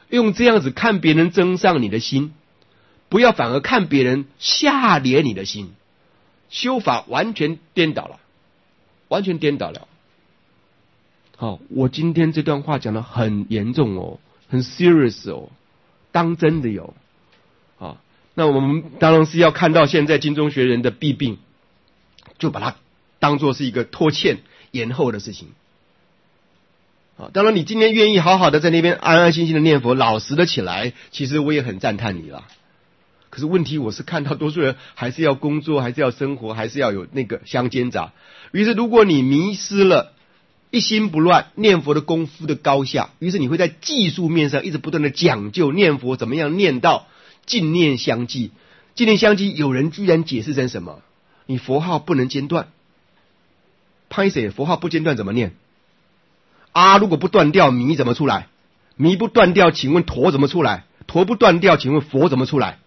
用这样子看别人增上你的心，不要反而看别人下劣你的心。修法完全颠倒了，完全颠倒了。好，我今天这段话讲得很严重哦，很 serious 哦，当真的有。啊，那我们当然是要看到现在金钟学人的弊病，就把它当作是一个拖欠延后的事情。啊，当然你今天愿意好好的在那边安安心心的念佛，老实的起来，其实我也很赞叹你了。可是问题我是看到多数人还是要工作，还是要生活，还是要有那个相兼杂。于是如果你迷失了一心不乱念佛的功夫的高下，于是你会在技术面上一直不断的讲究念佛怎么样念到净念相继。净念相继有人居然解释成什么？你佛号不能间断。拍谁？佛号不间断怎么念？啊，如果不断掉，弥怎么出来？弥不断掉，请问陀怎么出来？陀不断掉，请问佛怎么出来？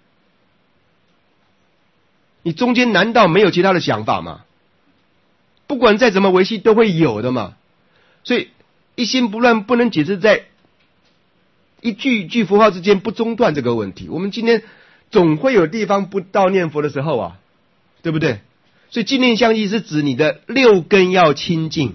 你中间难道没有其他的想法吗？不管再怎么维系都会有的嘛。所以一心不乱不能解释在一句一句佛号之间不中断这个问题。我们今天总会有地方不到念佛的时候啊，对不对？所以净念相继是指你的六根要清净，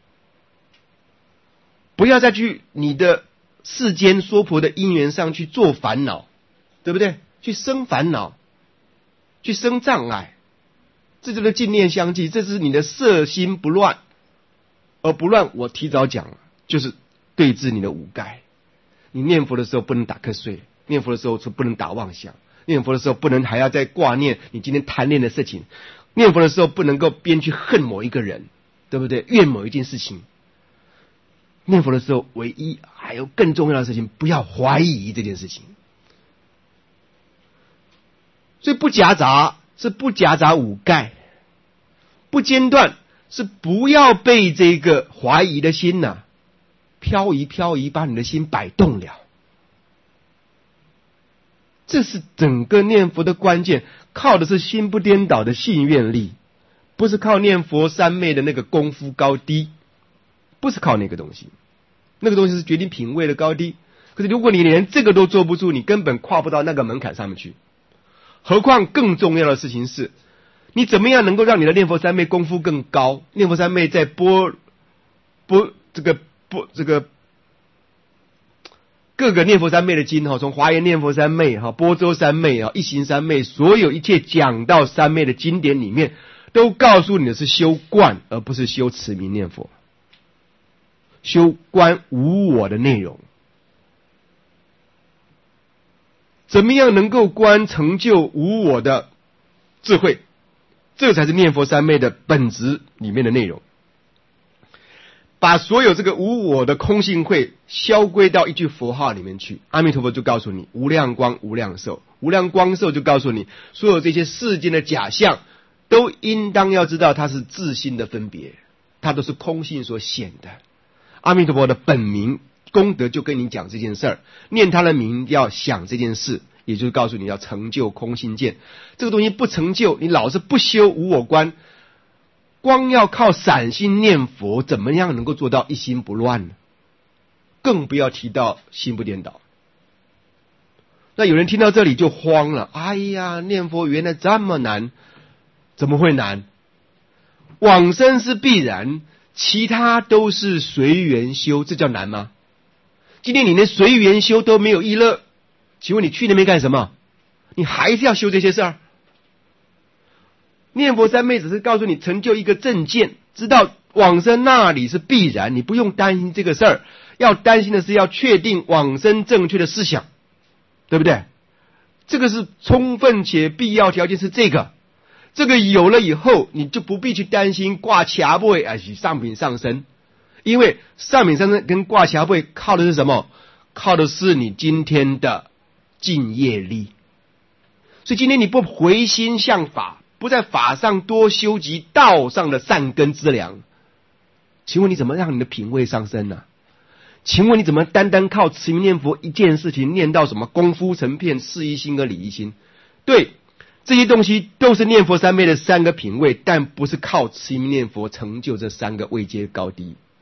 不要再去你的世间娑婆的因缘上去做烦恼，对不对？去生烦恼，去生障碍，这就是净念相继，这是你的色心不乱。而不乱我提早讲了，就是对治你的五盖。你念佛的时候不能打瞌睡，念佛的时候不能打妄想，念佛的时候不能还要再挂念你今天贪恋的事情，念佛的时候不能够边去恨某一个人，对不对？怨某一件事情。念佛的时候唯一还有更重要的事情，不要怀疑这件事情。所以不夹杂是不夹杂五盖，不间断是不要被这个怀疑的心漂移把你的心摆动了。这是整个念佛的关键，靠的是心不颠倒的信愿力，不是靠念佛三昧的那个功夫高低，不是靠那个东西，那个东西是决定品位的高低。可是如果你连这个都做不住，你根本跨不到那个门槛上面去。何况更重要的事情是，你怎么样能够让你的念佛三昧功夫更高？念佛三昧在各个念佛三昧的经从华严念佛三昧波州三昧一行三昧，所有一切讲到三昧的经典里面，都告诉你的是修观，而不是修持名念佛，修观无我的内容。怎么样能够观成就无我的智慧？这才是念佛三昧的本质里面的内容。把所有这个无我的空性慧消归到一句佛号里面去，阿弥陀佛就告诉你无量光无量寿，无量光寿就告诉你所有这些世间的假象都应当要知道它是自性的分别，它都是空性所显的。阿弥陀佛的本名功德就跟你讲这件事儿，念他的名要想这件事，也就是告诉你要成就空性见。这个东西不成就，你老是不修无我观，光要靠散心念佛，怎么样能够做到一心不乱呢？更不要提到心不颠倒。那有人听到这里就慌了，哎呀，念佛原来这么难。怎么会难？往生是必然，其他都是随缘修，这叫难吗？今天你连随缘修都没有意乐，请问你去那边干什么？你还是要修这些事儿。念佛三昧只是告诉你成就一个正见，知道往生那里是必然，你不用担心这个事儿，要担心的是要确定往生正确的思想，对不对？这个是充分且必要条件，是这个有了以后，你就不必去担心挂卡位还是上品上升，因为上品上升跟挂卡位靠的是什么？靠的是你今天的净业力。所以今天你不回心向法，不在法上多修集道上的善根资粮，请问你怎么让你的品位上升呢？请问你怎么单单靠持名念佛一件事情念到什么功夫成片、事一心和理一心？对，这些东西都是念佛三昧的三个品位，但不是靠持名念佛成就这三个位阶高低。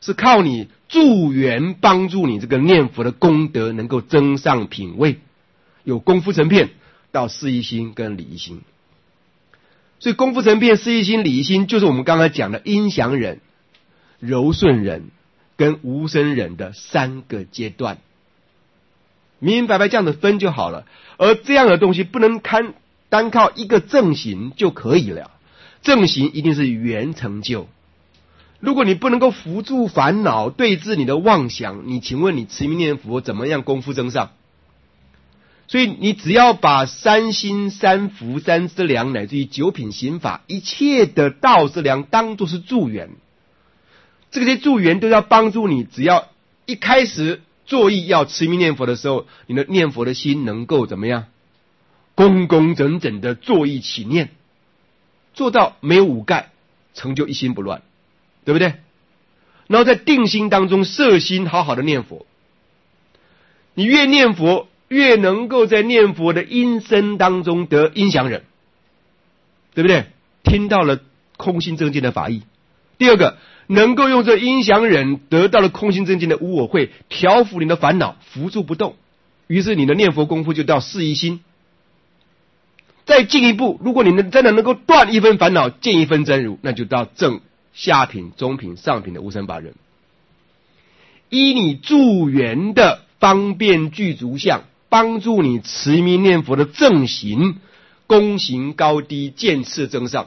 是靠你助缘帮助你这个念佛的功德能够增上品位，有功夫成片到事一心跟理一心。所以功夫成片、事一心、理一心就是我们刚才讲的音响忍、柔顺忍跟无生忍的3个阶段，明明白白这样的分就好了。而这样的东西不能单靠一个正行就可以了，正行一定是缘成就。如果你不能够扶助烦恼，对治你的妄想，你请问你持名念佛怎么样功夫增上？所以你只要把3心、3福、3资粮乃至于9品行法一切的道资粮当作是助缘，这些助缘都要帮助你，只要一开始作意要持名念佛的时候，你的念佛的心能够怎么样？工工整整的作意起念，做到没有五盖，成就一心不乱，对不对？然后在定心当中摄心，好好的念佛。你越念佛，越能够在念佛的音声当中得音响忍，对不对？听到了空性正见的法义。第二个，能够用这音响忍得到了空性正见的无我慧，调伏你的烦恼，伏住不动，于是你的念佛功夫就到事一心。再进一步，如果你真的能够断一分烦恼，见一分真如，那就到正下品、中品、上品的无生法忍。依你助缘的方便具足相，帮助你持名念佛的正行，功行高低，渐次增上。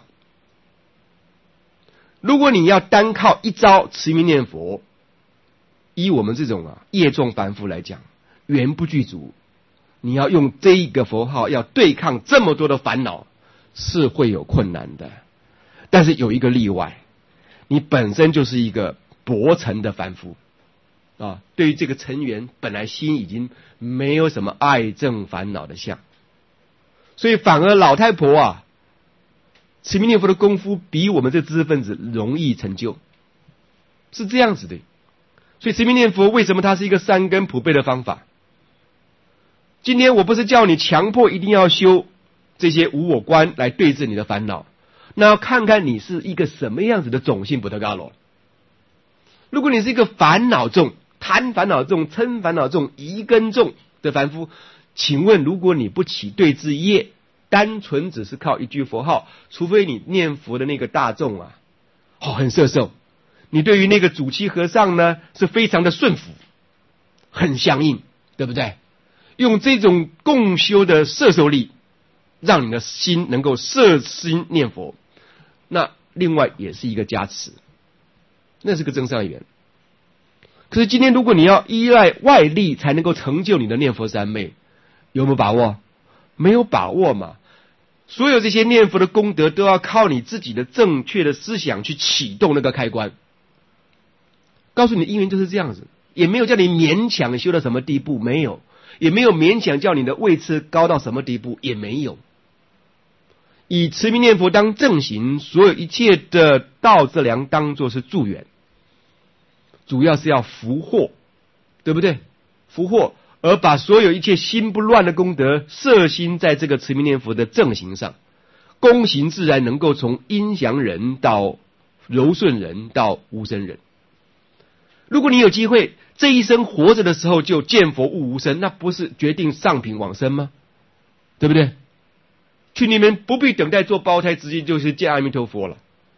如果你要单靠一招持名念佛，以我们这种业重凡夫来讲，缘不具足，你要用这一个佛号要对抗这么多的烦恼，是会有困难的。但是有一个例外，你本身就是一个薄尘的凡夫对于这个尘缘本来心已经没有什么爱憎烦恼的相，所以反而老太婆持名念佛的功夫比我们这知识分子容易成就，是这样子的。所以持名念佛为什么它是一个3根普被的方法？今天我不是叫你强迫一定要修这些无我观来对治你的烦恼，那要看看你是一个什么样子的种性不得伽罗。如果你是一个烦恼重、贪烦恼重、嗔烦恼重、疑根重的凡夫，请问如果你不起对治业，单纯只是靠一句佛号，除非你念佛的那个大众很摄受，你对于那个主七和尚呢是非常的顺服，很相应，对不对？用这种共修的摄受力，让你的心能够摄心念佛，那另外也是一个加持，那是个增上缘。可是今天如果你要依赖外力才能够成就你的念佛三昧，有没有把握？没有把握嘛。所有这些念佛的功德都要靠你自己的正确的思想去启动那个开关。告诉你因缘就是这样子，也没有叫你勉强修到什么地步，没有，也没有勉强叫你的位次高到什么地步，也没有。以持名念佛当正行，所有一切的道资粮当作是助缘，主要是要福祸，对不对？福祸，而把所有一切心不乱的功德摄心在这个持名念佛的正行上，功行自然能够从音响忍到柔顺忍到无生忍。如果你有机会这一生活着的时候就见佛悟无生，那不是决定上品往生吗？对不对？去你们不必等待做胞胎，直接就是见阿弥陀佛了，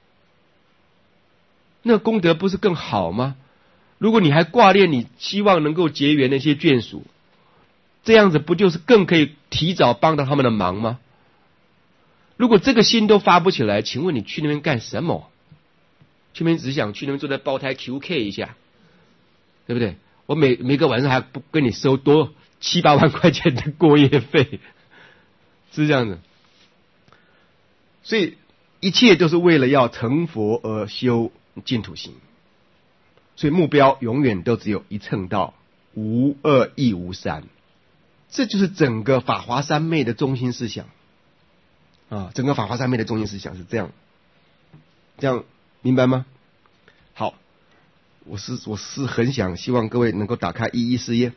那功德不是更好吗？如果你还挂念你希望能够结缘那些眷属，这样子不就是更可以提早帮到他们的忙吗？如果这个心都发不起来，请问你去那边干什么？去那边只想去那边坐在胞胎 QK 一下，对不对？我每个晚上还不跟你收多7-8万块钱的过夜费，是这样子。所以一切都是为了要成佛而修净土行，所以目标永远都只有一乘道，无二亦无三。这就是整个法华三昧的中心思想整个法华三昧的中心思想是这样，这样明白吗？好，我是很想希望各位能够打开11事业，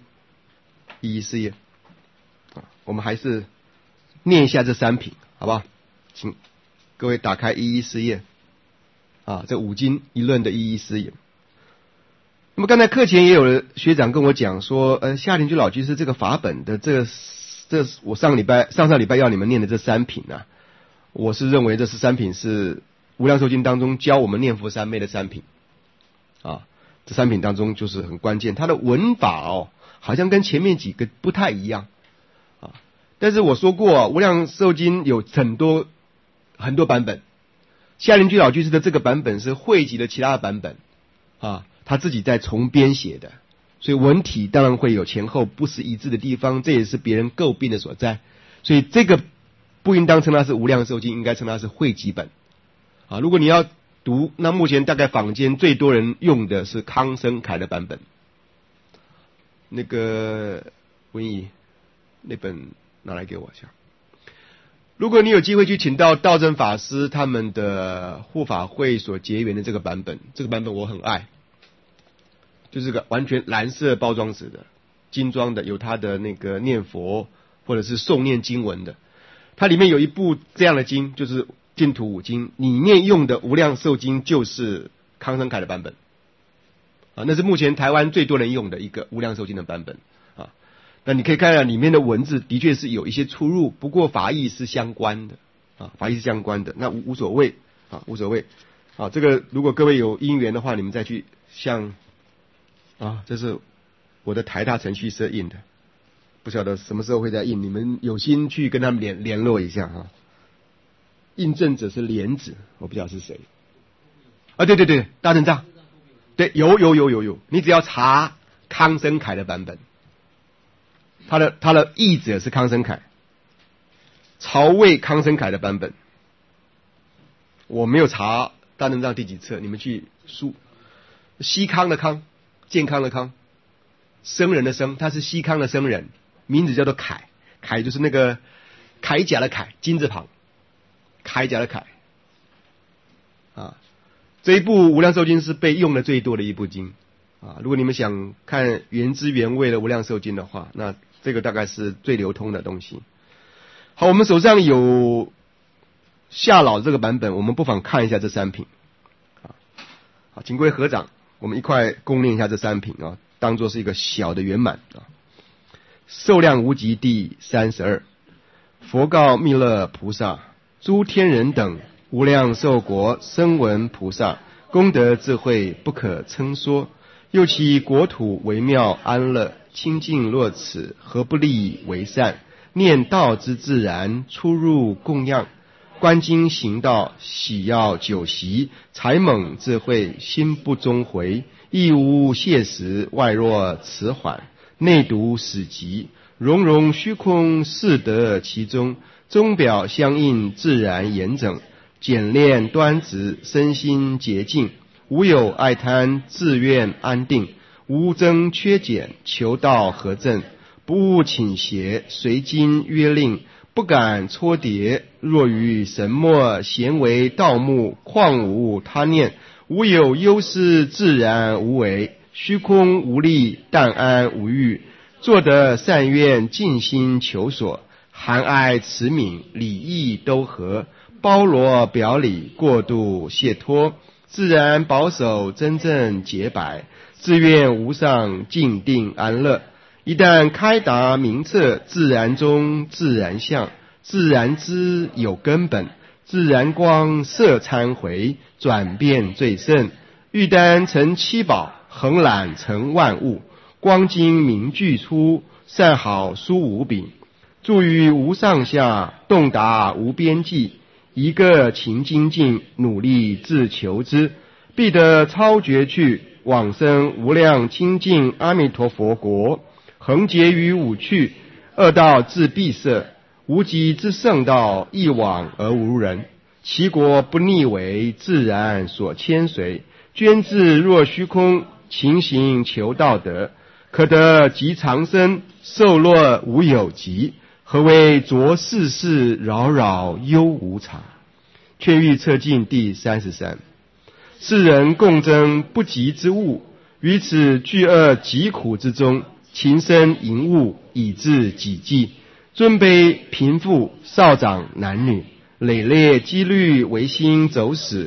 我们还是念一下这3品，好不好？请各位打开11事业这五经一论的11事业。 那么刚才课前也有学长跟我讲说，夏灵居老居士这个法本的这我上礼拜要你们念的这3品啊，我是认为这13品是无量寿经当中教我们念佛三昧的3品啊，这3品当中就是很关键，它的文法好像跟前面几个不太一样啊。但是我说过无量寿经有很多版本，夏灵居老居士的这个版本是汇集了其他的版本啊，他自己在重编写的，所以文体当然会有前后不是一致的地方，这也是别人诟病的所在。所以这个不应当称它是无量寿经，应该称它是汇集本啊。如果你要读，那目前大概坊间最多人用的是康生凯的版本。那个文怡那本拿来给我一下。如果你有机会去请到道真法师他们的护法会所结缘的这个版本，这个版本我很爱，就是个完全蓝色包装纸的精装的，有他的那个念佛或者是诵念经文的。它里面有一部这样的经，就是净土五经，里面用的无量寿经就是康生凯的版本啊，那是目前台湾最多人用的一个无量寿经的版本啊。那你可以看到里面的文字的确是有一些出入，不过法义是相关的啊，法义是相关的，那无所谓啊，无所谓啊。这个如果各位有因缘的话，你们再去像啊，这是我的台大程序社印的，不晓得什么时候会再印，你们有心去跟他们联络一下啊。印证者是莲子，我不知道是谁啊。对对对，大正藏，对，有，你只要查康生凯的版本，他的译者是康生凯，曹魏康生凯的版本。我没有查大正藏第几册，你们去书，西康的康，健康的康，僧人的僧，他是西康的僧人，名字叫做凯，凯就是那个铠甲的铠，金字旁，铠甲的铠啊。这一部无量寿经是被用的最多的一部经啊。如果你们想看原汁原味的无量寿经的话，那这个大概是最流通的东西。好，我们手上有夏老这个版本，我们不妨看一下这3品啊。好，请各位合掌，我们一块共念一下这3品啊，当作是一个小的圆满啊。寿量无极第32，佛告弥勒菩萨：诸天人等无量寿国声闻菩萨，功德智慧不可称说，又其国土微妙安乐，清净若此，何不利为善？念道之自然，出入供养，观经行道，喜要久习，才猛智慧，心不终回，亦无懈时，外若迟缓，内读史籍，融融虚空，适得其中，中表相应，自然严整，简练端直，身心洁净，无有爱贪，自愿安定，无增缺减，求道合正，不务倾斜，随经约令，不敢搓叠，若于神墨，咸为盗墓，况无他念，无有忧思，自然无为，虚空无力，但安无欲，做得善愿，尽心求所，含爱慈悯，礼义都合，包罗表里，过度解脱，自然保守，真正洁白，自愿无上，静定安乐。一旦开达明彻，自然中自然相，自然知有根本，自然光摄参回，转变最胜，欲丹成七宝，横览成万物，光精明具出，善好殊无比，住于无上下，洞达无边际，一个勤精进，努力自求之，必得超绝去，往生无量清净阿弥陀佛国，恒结于五趣，恶道自闭塞，无极之圣道，一往而无人，其国不逆为，自然所牵随，捐自若虚空，勤行求道德，可得极长生，寿若无有极。何为浊世事，扰扰忧无常？劝喻策进第33。世人共争不及之物，于此巨恶极苦之中，情深淫物，以致己计，尊卑贫富少长男女，累累积虑，唯心走死，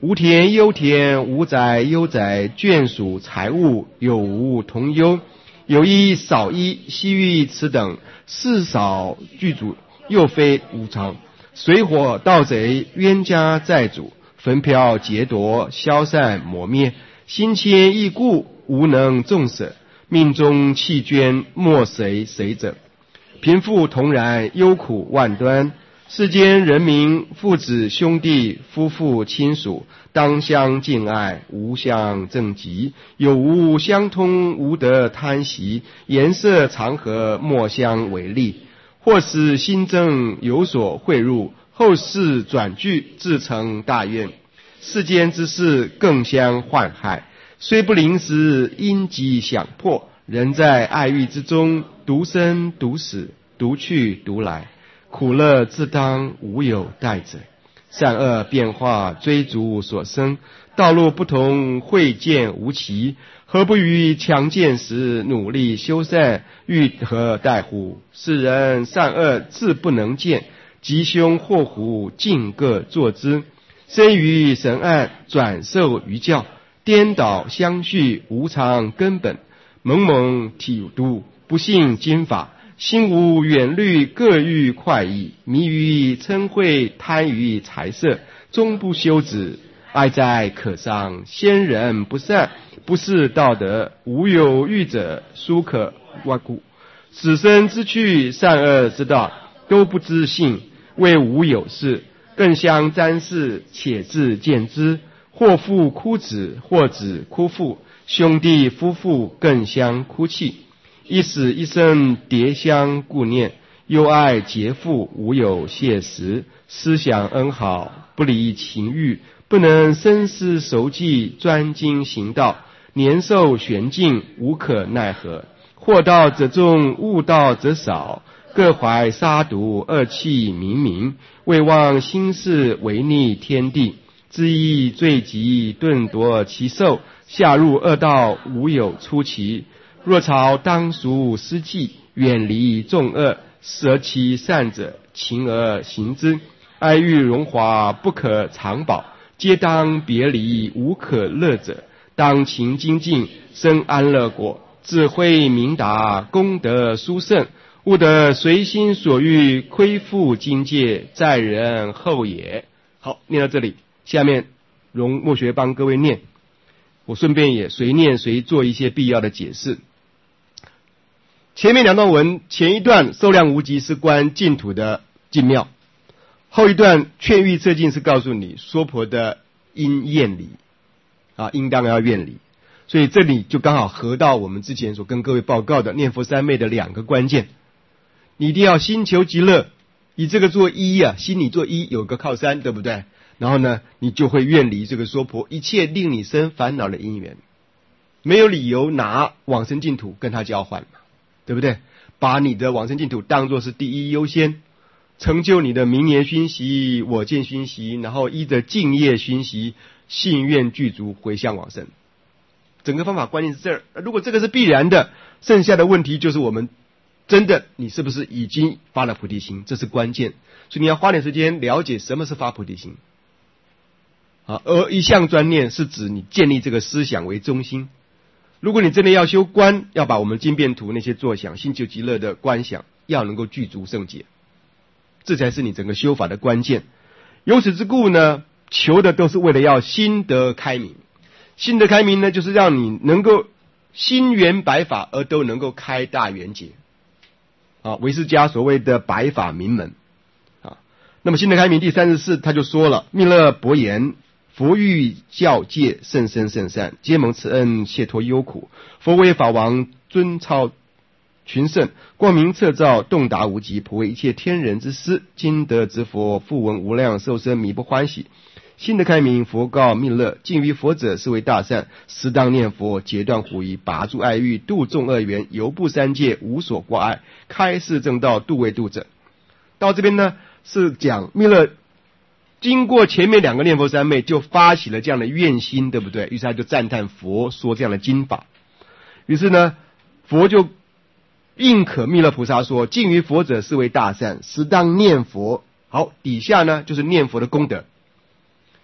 无田忧田，无宅忧宅，眷属财物有无同忧。有一少一，西域此等事少具足，又非无常。水火盗贼，冤家债主，焚飘劫夺，消散磨灭，心切意故，无能纵舍。命中弃捐，莫谁者。贫富同然，忧苦万端。世间人民，父子兄弟，夫妇亲属，当相敬爱，无相正极。有无相通，无得贪习。颜色常和，莫相为利。或使心正有所汇入，后世转句，自成大怨。世间之事，更相患害。虽不临时，因机想破。人在爱欲之中，独生独死，独去独来。苦乐自当无有代者，善恶变化，追逐所生，道路不同，会见无期。何不于强健时努力修善，欲何待乎？世人善恶自不能见，吉凶祸福尽各作之。生于神案，转受于教，颠倒相续，无常根本。蒙蒙体度，不信经法，心无远虑，各欲快意，迷于嗔恚，贪于财色，终不修止。爱在可伤，先人不善，不是道德。无有欲者，殊可挖故。死生之趣，善恶之道，都不知性，为无有事，更相沾视，且自见之。或父哭子，或子哭父，兄弟夫妇更相哭泣。一死一生，迭相顾念，忧爱结负，无有谢时。思想恩好，不离情欲，不能深思熟记，专精行道。年寿玄尽，无可奈何。惑道者众，悟道者少。各怀杀毒，恶气冥冥，未忘心事，违逆天地。知意罪极，顿夺其寿。下入恶道，无有出期。若朝当赎失计，远离众恶，舍其善者，勤而行之。爱欲荣华，不可长保，皆当别离，无可乐者。当勤精进，生安乐果。智慧明达，功德殊胜，悟得随心所欲，亏负境界，在人后也。好，念到这里，下面容墨学帮各位念，我顺便也随念随做一些必要的解释。前面两段文，前一段寿量无极是观净土的净妙，后一段劝喻测进是告诉你娑婆的应厌离应当要远离。所以这里就刚好合到我们之前所跟各位报告的念佛三昧的两个关键。你一定要心求极乐，以这个做一心里做一，有个靠山，对不对？然后呢，你就会远离这个娑婆一切令你生烦恼的因缘，没有理由拿往生净土跟他交换嘛，对不对？把你的往生净土当作是第一优先，成就你的明年熏习、我见熏习，然后依着敬业熏习，信愿具足，回向往生。整个方法关键是这儿。如果这个是必然的，剩下的问题就是我们真的你是不是已经发了菩提心，这是关键。所以你要花点时间了解什么是发菩提心。而一向专念是指你建立这个思想为中心。如果你真的要修观，要把我们经变图那些作想、心求极乐的观想要能够具足圣解，这才是你整个修法的关键。由此之故呢，求的都是为了要心得开明。心得开明呢，就是让你能够心圆百法而都能够开大圆解唯识家所谓的百法明门那么心得开明第34他就说了，密勒伯言，佛欲教戒甚深甚善，皆蒙此恩，解脱忧苦。佛为法王，尊超群圣，光明彻照，洞达无极，普为一切天人之师。今得之佛，复闻无量寿生，弥不欢喜。心得开明，佛告密勒，敬于佛者是为大善，适当念佛，截断狐疑，拔诸爱欲，度众恶缘，游步三界，无所挂碍，开示正道，度为度者。到这边呢，是讲密勒经过前面两个念佛三昧，就发起了这样的愿心，对不对？于是他就赞叹佛说这样的经法。于是呢，佛就应可密勒菩萨说，敬于佛者是为大善，适当念佛。好，底下呢就是念佛的功德。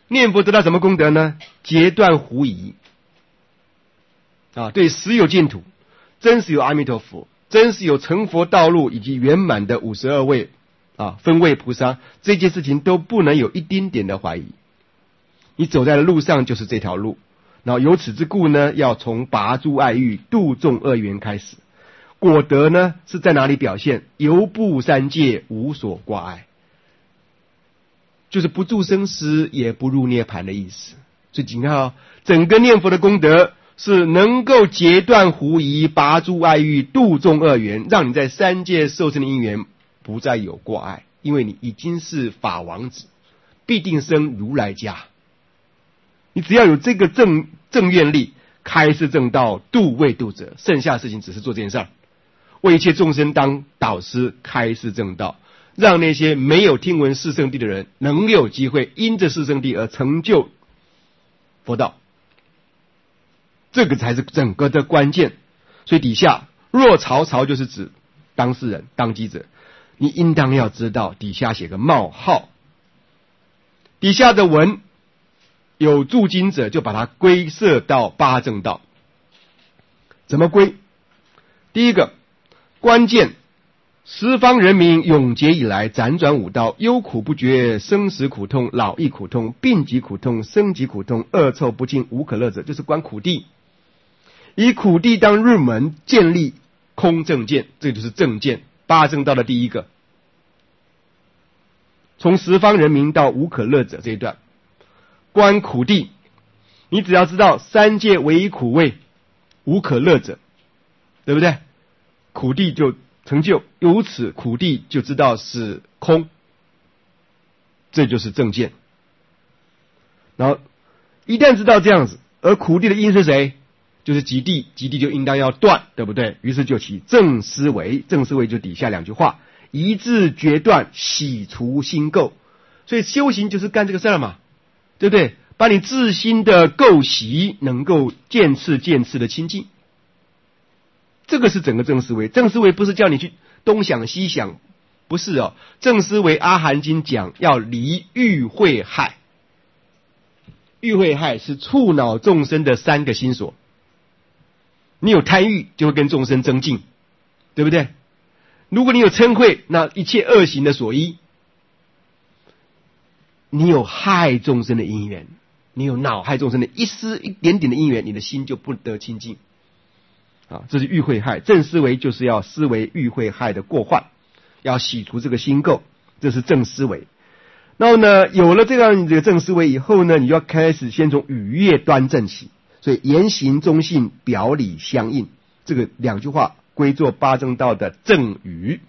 念佛得到什么功德呢？截断狐疑啊，对实有净土，真实有阿弥陀佛，真实有成佛道路以及圆满的52位啊分位菩萨，这件事情都不能有一丁点的怀疑。你走在的路上就是这条路，然后由此之故呢，要从拔诸爱欲、度众恶缘开始。果德呢是在哪里表现？游步三界，无所挂碍，就是不住生死，也不入涅盘的意思。所以你看啊，整个念佛的功德是能够截断狐疑、拔诸爱欲、度众恶缘，让你在三界受生的因缘不再有挂碍，因为你已经是法王子，必定生如来家。你只要有这个正愿力，开示正道，度未度者，剩下的事情只是做这件事儿，为一切众生当导师，开示正道，让那些没有听闻四圣谛的人能有机会因着四圣谛而成就佛道，这个才是整个的关键。所以底下若曹就是指当事人、当机者，你应当要知道底下写个冒号，底下的文有注经者就把它归摄到八正道。怎么归？第一个关键，十方人民永劫以来辗转五道，忧苦不绝，生死苦痛，老亦苦痛，病疾苦痛，生疾苦痛，恶臭不净，无可乐者，就是观苦谛。以苦谛当入门，建立空正见，这就是正见，八正道的第一个。从十方人民到无可乐者这一段，观苦谛，你只要知道三界唯苦味，无可乐者，对不对？苦谛就成就，由此苦谛就知道是空，这就是正见。然后一旦知道这样子，而苦谛的因是谁？就是极谛，极谛就应当要断，对不对？于是就起正思维，正思维就底下两句话：一致决断，洗除心垢。所以修行就是干这个事儿嘛，对不对？把你自心的垢习能够渐次的清净，这个是整个正思维。正思维不是叫你去东想西想，不是哦。正思维阿含经讲要离欲慧害，欲慧害是触恼众生的三个心所。你有贪欲，就会跟众生争竞，对不对？如果你有嗔恚，那一切恶行的所依。你有害众生的因缘，你有恼害众生的一丝一点点的因缘，你的心就不得清净啊！这是欲慧害。正思维就是要思维欲慧害的过患，要洗除这个心垢，这是正思维。然后呢，有了这样的正思维以后呢，你就要开始先从语业端正起。所以言行中性，表里相应，这个两句话归作八正道的正语。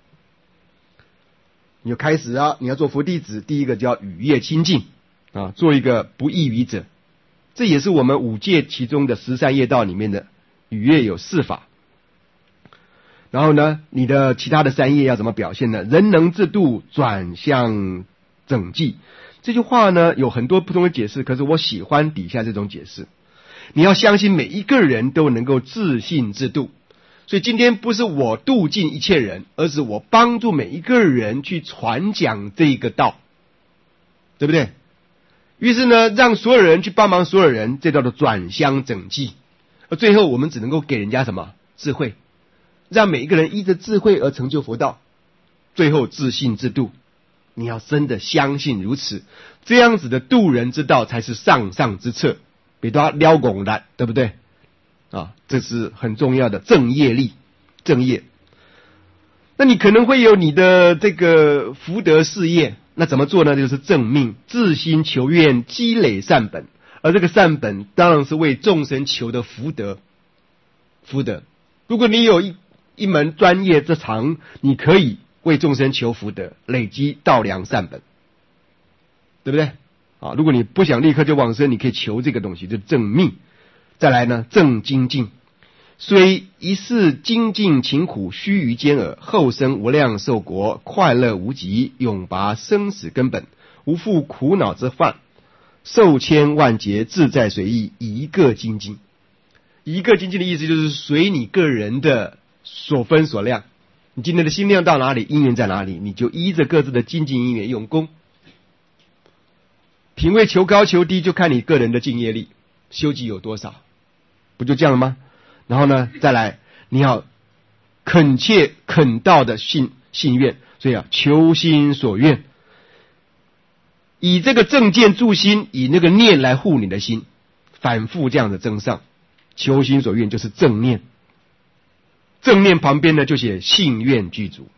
你就开始啊，你要做佛弟子，第一个叫语业清净啊，做一个不异于者。这也是我们五戒其中的13业道里面的语业有4法。然后呢，你的其他的3业要怎么表现呢？人能自度，转向整寂。这句话呢有很多不同的解释，可是我喜欢底下这种解释。你要相信每一个人都能够自信自度，所以今天不是我度尽一切人，而是我帮助每一个人去传讲这个道，对不对？于是呢，让所有人去帮忙所有人，这叫做转相整寂。而最后我们只能够给人家什么？智慧，让每一个人依着智慧而成就佛道，最后自信自度。你要真的相信如此，这样子的度人之道才是上上之策，别多撩拱的，对不对？啊，这是很重要的正业力，正业。那你可能会有你的这个福德事业，那怎么做呢？就是正命，自心求愿，积累善本。而这个善本当然是为众生求的福德。福德，如果你有一门专业之长，你可以为众生求福德，累积道良善本，对不对？啊，如果你不想立刻就往生，你可以求这个东西，就正命。再来呢，正精进，虽一世精进勤苦，须臾间耳，后生无量寿国，快乐无极，永拔生死根本，无负苦恼之患，寿千万劫，自在随意，一个精进。一个精进的意思就是随你个人的所分所量，你今天的心量到哪里，因缘在哪里，你就依着各自的精进因缘用功。 品位求高求低就看你个人的敬业力，修己有多少，不就这样了吗？然后呢，再来你要恳切恳道的信愿，所以啊，求心所愿，以这个正见助心，以那个念来护你的心，反复这样的增上。求心所愿就是正念，正念旁边呢就写信愿具足。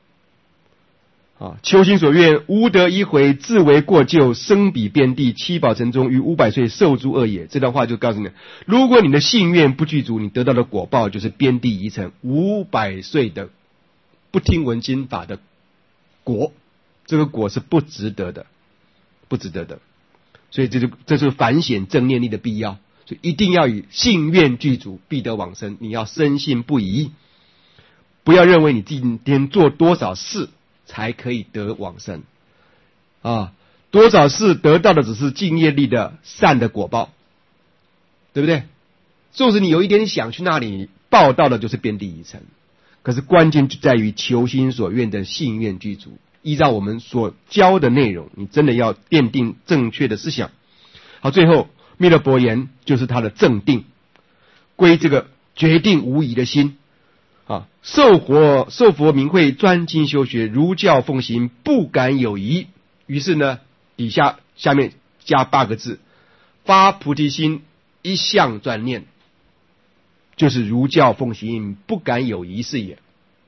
求心所愿，无得一回，自为过旧，生彼边地，七宝城中，于500岁受诸恶也。这段话就告诉你，如果你的信愿不具足，你得到的果报就是边地遗城500岁的不听闻经法的果，这个果是不值得的，不值得的。所以这是反显正念力的必要，所以一定要以信愿具足，必得往生。你要深信不疑，不要认为你今天做多少事才可以得往生啊！多少事得到的只是敬业力的善的果报，对不对？纵使你有一点想去那里，报到的就是边地遗城。可是关键就在于求心所愿的信愿具足，依照我们所教的内容，你真的要奠定正确的思想。好，最后弥勒佛言就是他的正定，归这个决定无疑的心。受佛明慧，专精修学，如教奉行，不敢有疑。于是呢，下面加8个字：发菩提心，一向专念，就是如教奉行，不敢有疑是也。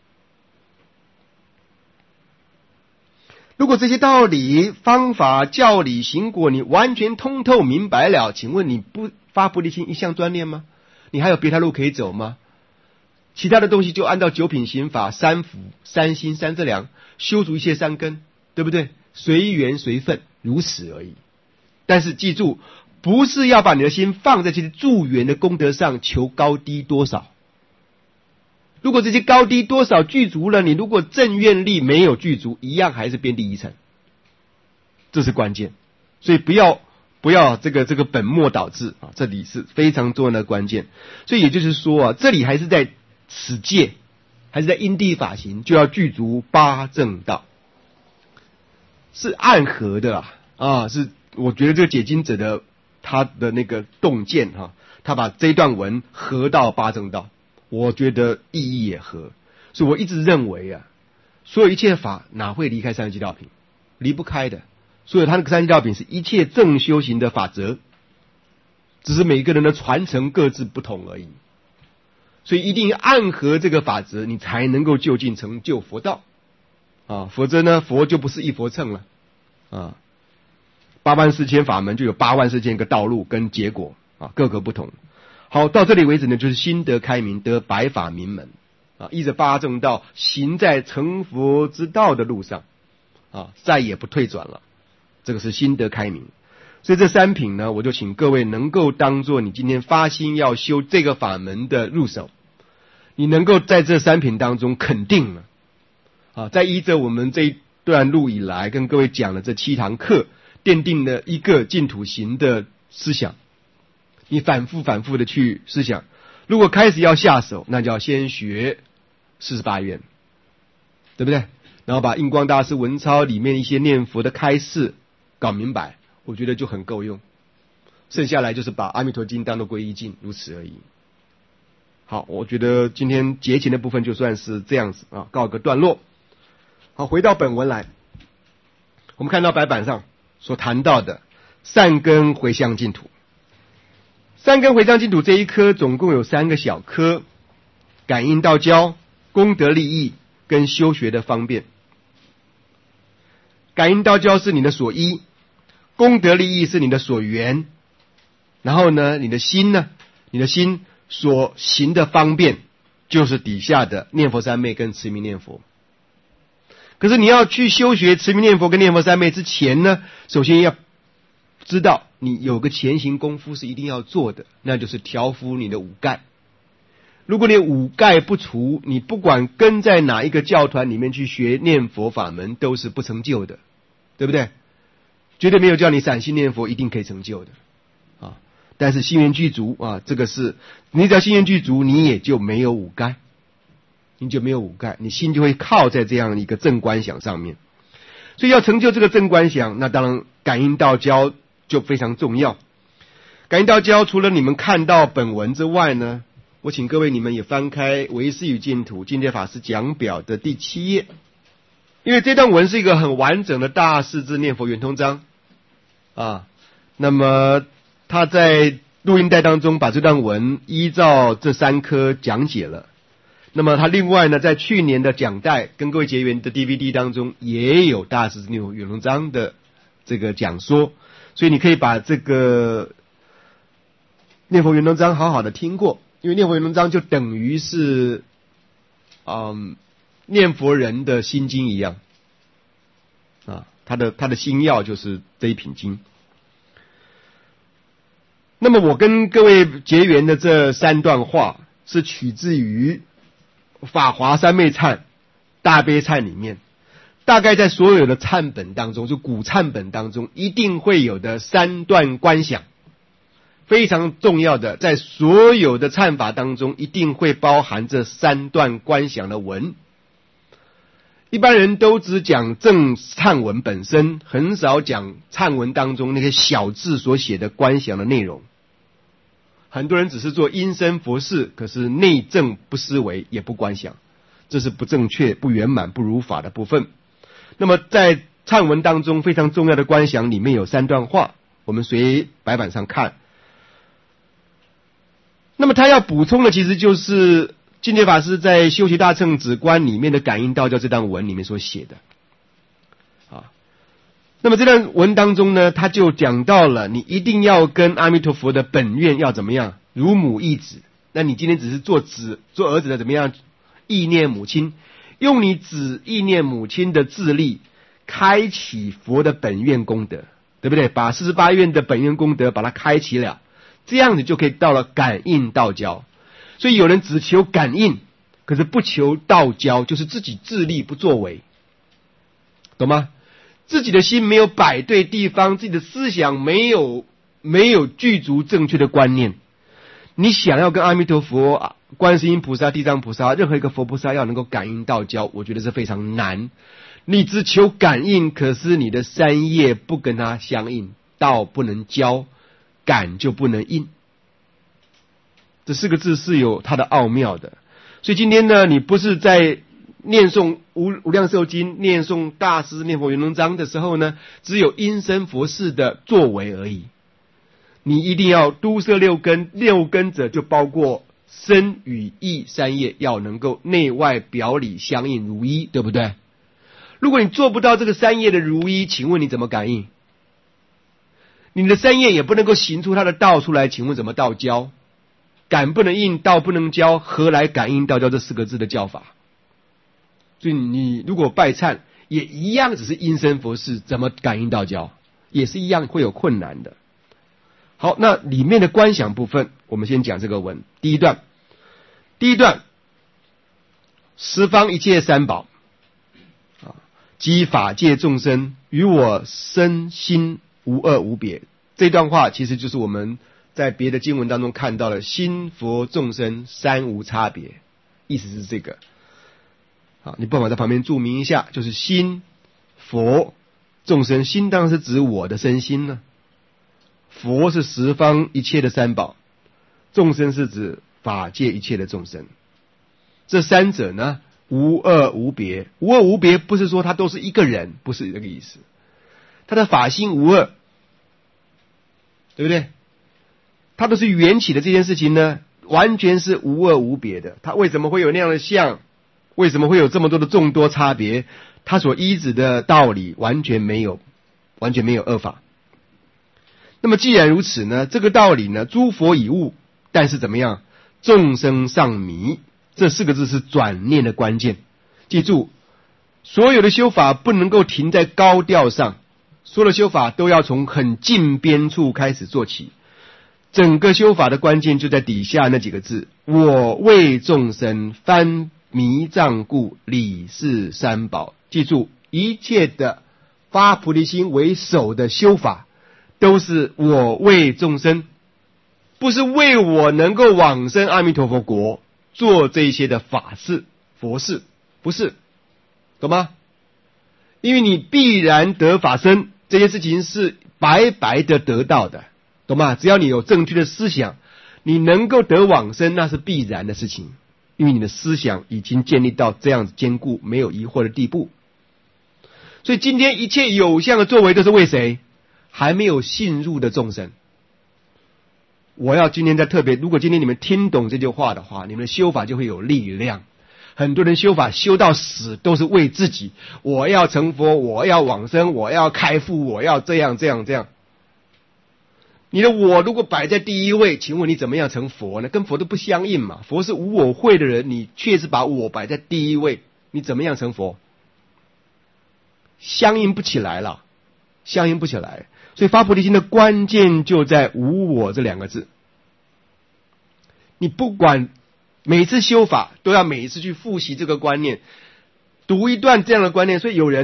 如果这些道理、方法、教理、行果你完全通透明白了，请问你不发菩提心，一向专念吗？你还有别条路可以走吗？其他的东西就按照9品行法、3福、3心、3资粮修足一切善根，对不对？随缘随分，如此而已。但是记住，不是要把你的心放在这些助缘的功德上求高低多少。如果这些高低多少具足了，你如果正愿力没有具足，一样还是边地遗城，这是关键。所以不要这个本末倒置啊，这里是非常重要的关键。所以也就是说啊，这里还是在此界，还是在因地法行，就要具足8正道，是暗合的啊，是我觉得这个解经者的他的那个洞见他把这一段文合到8正道，我觉得意义也合。所以我一直认为啊，所有一切法哪会离开37道品，离不开的。所以他那个37道品是一切正修行的法则，只是每个人的传承各自不同而已。所以一定暗合这个法则，你才能够就近成就佛道否则呢，佛就不是一佛乘了84000法门就有84000个道路跟结果各个不同。好，到这里为止呢，就是心得开明，得白法明门依着8正道，行在成佛之道的路上再也不退转了。这个是心得开明。所以这3品呢，我就请各位能够当做你今天发心要修这个法门的入手，你能够在这3品当中肯定了在依着我们这一段路以来跟各位讲的这7堂课，奠定了一个净土行的思想，你反复的去思想。如果开始要下手，那就要先学48愿，对不对？然后把印光大师文钞里面一些念佛的开示搞明白，我觉得就很够用。剩下来就是把阿弥陀经当作皈依经，如此而已。好，我觉得今天节前的部分就算是这样子告个段落。好，回到本文来，我们看到白板上所谈到的善根回向净土。善根回向净土这一科总共有3个小科：感应道交、功德利益跟修学的方便。感应道交是你的所依，功德利益是你的所缘，然后呢，你的心所行的方便就是底下的念佛三昧跟持名念佛。可是你要去修学持名念佛跟念佛三昧之前呢，首先要知道你有个前行功夫是一定要做的，那就是调伏你的五盖。如果你五盖不除，你不管跟在哪一个教团里面去学念佛法门都是不成就的，对不对？绝对没有叫你散心念佛一定可以成就的但是心缘具足这个是你只要心缘具足，你也就没有五盖，你心就会靠在这样一个正观想上面。 所以要成就这个正观想，那当然感应道交就非常重要。感应道交除了你们看到本文之外呢，我请各位你们也翻开唯识与净土净界法师讲表的第7页，因为这段文是一个很完整的大势至念佛圆通章啊。那么他在录音带当中把这段文依照这3科讲解了。那么他另外呢，在去年的讲带跟各位结缘的 DVD 当中也有大势至念佛圆通章的这个讲说，所以你可以把这个念佛圆通章好好的听过，因为念佛圆通章就等于是念佛人的心经一样啊，他的心要就是这一品经。那么我跟各位结缘的这3段话是取自于法华三昧忏、大悲忏里面，大概在所有的忏本当中，就古忏本当中一定会有的3段观想，非常重要的，在所有的忏法当中一定会包含这3段观想的文。一般人都只讲正忏文本身，很少讲忏文当中那些小字所写的观想的内容。很多人只是做因身佛事，可是内证不思维，也不观想，这是不正确、不圆满、不如法的部分。那么在忏文当中非常重要的观想里面有3段话，我们随白板上看。那么他要补充的其实就是净界法师在《修习大乘止观》里面的感应道教这段文里面所写的啊。那么这段文当中呢，他就讲到了你一定要跟阿弥陀佛的本愿要怎么样，如母忆子。那你今天只是做儿子的怎么样意念母亲，用你只意念母亲的智力开启佛的本愿功德，对不对？把48愿的本愿功德把它开启了，这样子就可以到了感应道交。所以有人只求感应，可是不求道交，就是自己智力不作为，懂吗？自己的心没有摆对地方，自己的思想没有具足正确的观念，你想要跟阿弥陀佛、观世音菩萨、地藏菩萨任何一个佛菩萨要能够感应道交，我觉得是非常难。你只求感应，可是你的3业不跟他相应，道不能交，感就不能应，这4个字是有它的奥妙的。所以今天呢，你不是在念诵无量寿经、念诵大师念佛圆通章的时候呢，只有因身佛事的作为而已。你一定要都摄6根，6根者就包括身语意3业，要能够内外表里相应如一，对不对？如果你做不到这个3业的如一，请问你怎么感应？你的3业也不能够行出它的道出来，请问怎么道交？感不能应，道不能交，何来感应道交这4个字的教法？所以你如果拜忏也一样，只是因身佛事，怎么感应道交？也是一样会有困难的。好，那里面的观想部分，我们先讲这个文。第一段，十方一切三宝即法界众生与我身心无二无别。这段话其实就是我们在别的经文当中看到了心佛众生三无差别，意思是这个。好，你不妨在旁边注明一下，就是心佛众生，心当然是指我的身心呢，佛是十方一切的三宝，众生是指法界一切的众生。这三者呢，无二无别。无二无别不是说他都是一个人，不是这个意思。他的法心无二，对不对？他都是缘起的这件事情呢，完全是无二无别的。他为什么会有那样的相？为什么会有这么多的众多差别？他所依止的道理完全没有二法。那么既然如此呢，这个道理呢，诸佛已悟，但是怎么样？众生尚迷。这4个字是转念的关键。记住，所有的修法不能够停在高调上，所有的修法都要从很近边处开始做起。整个修法的关键就在底下那几个字：我为众生翻迷障故，理事三宝。记住，一切的发菩提心为首的修法，都是我为众生，不是为我能够往生阿弥陀佛国做这些的法事佛事，不是，懂吗？ 因为你必然得法身，这件事情是白白的得到的，懂吗？只要你有正确的思想，你能够得往生，那是必然的事情，因为你的思想已经建立到这样子坚固没有疑惑的地步。所以今天一切有相的作为都是为谁？还没有信入的众生。我要今天在特别，如果今天你们听懂这句话的话，你们的修法就会有力量。很多人修法修到死都是为自己，我要成佛，我要往生，我要开悟，我要这样。你的我如果摆在第一位，请问你怎么样成佛呢？跟佛都不相应嘛。佛是无我慧的人，你却是把我摆在第一位，你怎么样成佛？相应不起来了，相应不起来。所以发菩提心的关键就在无我这两个字。你不管每次修法都要每一次去复习这个观念，读一段这样的观念。所以有人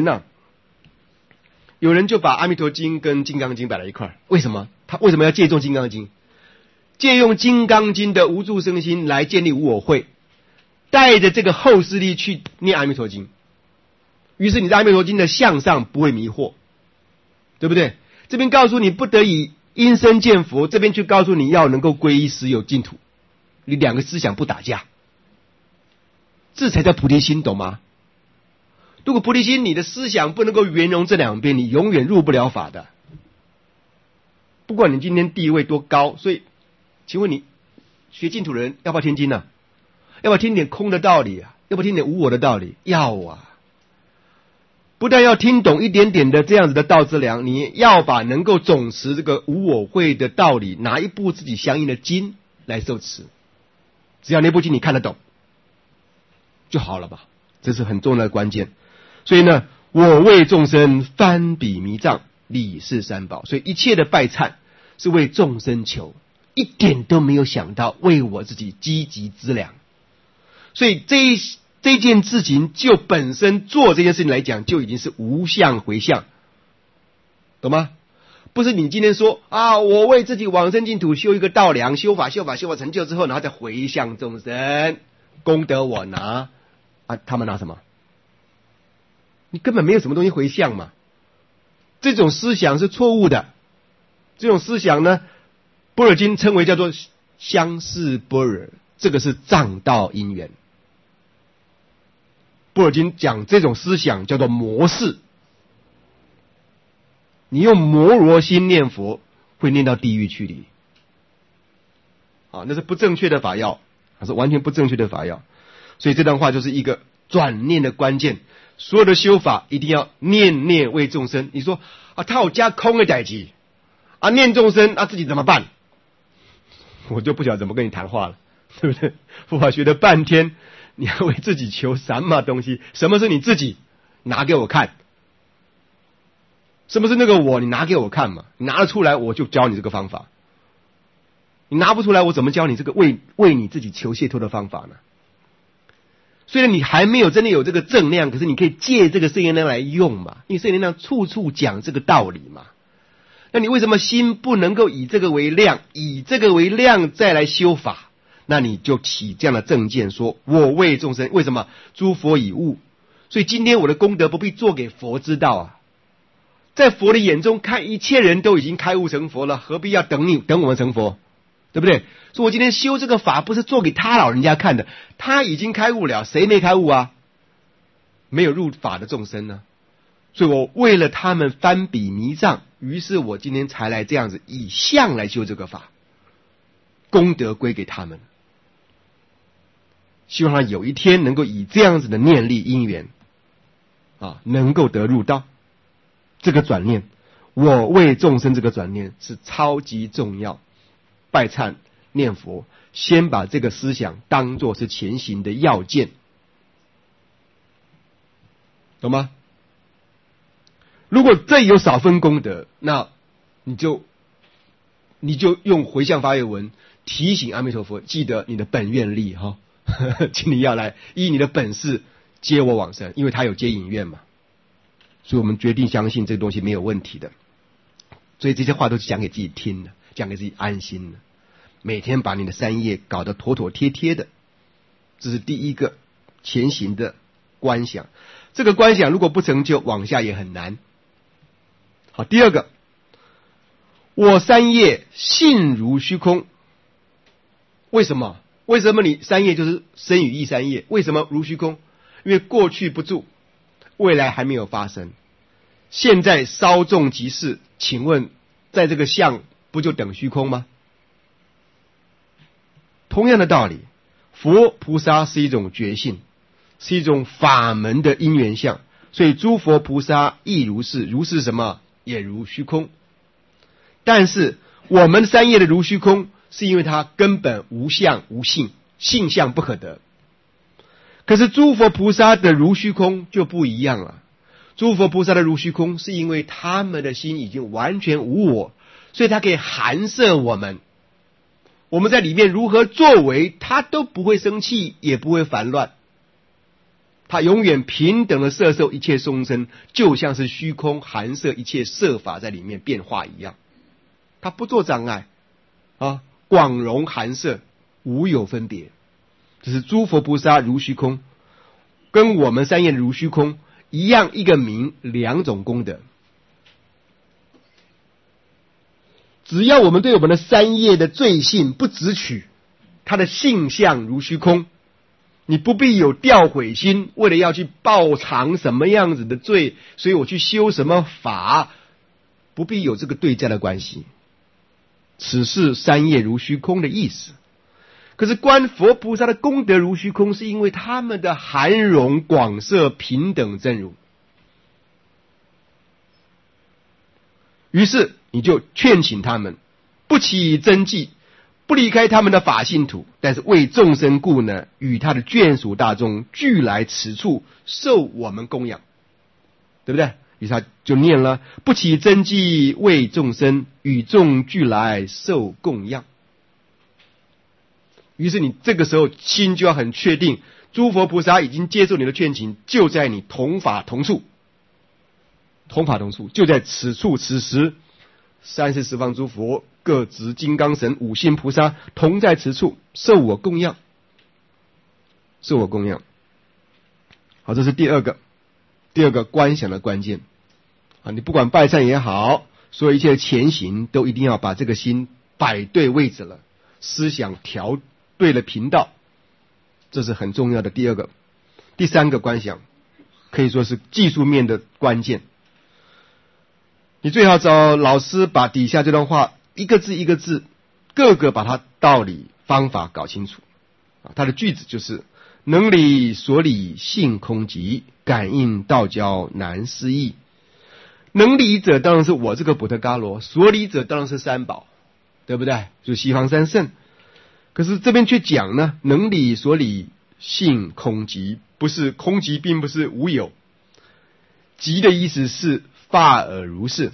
就把阿弥陀经跟金刚经摆在一块儿。为什么？他为什么要借重金刚经？借用金刚经的无住生心来建立无我慧，带着这个后势力去念阿弥陀经。于是你在阿弥陀经的相上不会迷惑，对不对？这边告诉你不得已因身见佛，这边却告诉你要能够皈依实有净土，你两个思想不打架，这才叫菩提心，懂吗？如果菩提心你的思想不能够圆融这两边，你永远入不了法的。不管你今天地位多高，所以请问你学净土的人要不要听经呢？要不要听点空的道理啊？要不要听点无我的道理？要啊！不但要听懂一点点的这样子的道之良，你要把能够总持这个无我慧的道理，拿一部自己相应的经来受持。只要那部经你看得懂就好了吧，这是很重要的关键。所以呢，我为众生翻彼迷障，理事三宝。所以一切的拜忏是为众生求，一点都没有想到为我自己积极资粮。所以这件事情就本身做这件事情来讲，就已经是无相回向，懂吗？不是你今天说啊，我为自己往生净土修一个道良，修法成就之后，然后再回向众生，功德我拿啊，他们拿什么？你根本没有什么东西回向嘛。这种思想是错误的。这种思想呢，般若经称为叫做相似般若，这个是障道因缘。般若经讲这种思想叫做魔事。你用魔罗心念佛，会念到地狱去里。那是不正确的法要，是完全不正确的法要。所以这段话就是一个转念的关键。所有的修法一定要念念为众生。你说啊，他有加空的代志啊，念众生啊，自己怎么办？我就不晓得怎么跟你谈话了，对不对？佛法学了半天，你要为自己求什么东西？什么是你自己？拿给我看。什么是那个我？你拿给我看嘛。你拿得出来，我就教你这个方法。你拿不出来，我怎么教你这个为你自己求解脱的方法呢？虽然你还没有真的有这个正量，可是你可以借这个圣言量来用嘛，因为圣言量处处讲这个道理嘛。那你为什么心不能够以这个为量，以这个为量再来修法？那你就起这样的正见，说我为众生，为什么？诸佛以悟。所以今天我的功德不必做给佛知道啊，在佛的眼中看，一切人都已经开悟成佛了，何必要等我们成佛？对不对？所以我今天修这个法不是做给他老人家看的，他已经开悟了，谁没开悟啊？没有入法的众生呢。所以我为了他们翻彼迷障，于是我今天才来这样子以相来修这个法，功德归给他们。希望他有一天能够以这样子的念力因缘能够得入道。这个转念，我为众生这个转念是超级重要。拜忏念佛，先把这个思想当作是前行的要件，懂吗？如果这有少分功德，那你就用回向发愿文提醒阿弥陀佛，记得你的本愿力请你要来依你的本事接我往生，因为他有接引愿嘛。所以我们决定相信这个东西没有问题的。所以这些话都是讲给自己听的，讲给自己安心的。每天把你的三业搞得妥妥帖帖的，这是第一个前行的观想。这个观想如果不成就，往下也很难。好，第二个，我三业性如虚空。为什么？为什么你三业就是生与意三业？为什么如虚空？因为过去不住，未来还没有发生，现在稍纵即逝。请问，在这个相不就等虚空吗？同样的道理，佛菩萨是一种觉性，是一种法门的因缘相，所以诸佛菩萨亦如是。如是什么？也如虚空。但是我们三业的如虚空，是因为它根本无相无性，性相不可得。可是诸佛菩萨的如虚空就不一样了。诸佛菩萨的如虚空，是因为他们的心已经完全无我，所以他可以含摄我们。我们在里面如何作为，他都不会生气，也不会烦乱。他永远平等的摄受一切众生，就像是虚空含摄一切色法在里面变化一样。他不做障碍啊，广容含摄，无有分别。这是诸佛菩萨如虚空，跟我们三业如虚空一样，一个名，两种功德。只要我们对我们的三业的罪性不执取，它的性相如虚空，你不必有掉悔心，为了要去报偿什么样子的罪，所以我去修什么法，不必有这个对价的关系。此是三业如虚空的意思。可是观佛菩萨的功德如虚空，是因为他们的含容广摄平等真如。于是你就劝请他们不起增计，不离开他们的法性土，但是为众生故呢，与他的眷属大众俱来此处受我们供养，对不对？于是他就念了不起增计，为众生与众俱来受供养。于是你这个时候心就要很确定，诸佛菩萨已经接受你的劝请，就在你同法同处，同法同处，就在此处此时，34方诸佛各执金刚神五心菩萨同在此处受我供养，受我供养。好，这是第二个观想的关键啊！你不管拜忏也好，所有一切的前行都一定要把这个心摆对位置了，思想调对了频道，这是很重要的第二个。第三个观想可以说是技术面的关键。你最好找老师把底下这段话一个字一个字，各个把它道理方法搞清楚。它的句子就是能理所理性空寂，感应道交难思议。能理者当然是我这个补特伽罗，所理者当然是三宝，对不对？就是西方三圣。可是这边却讲呢，能理所理性空寂，不是空寂，并不是无有，寂的意思是发而如是，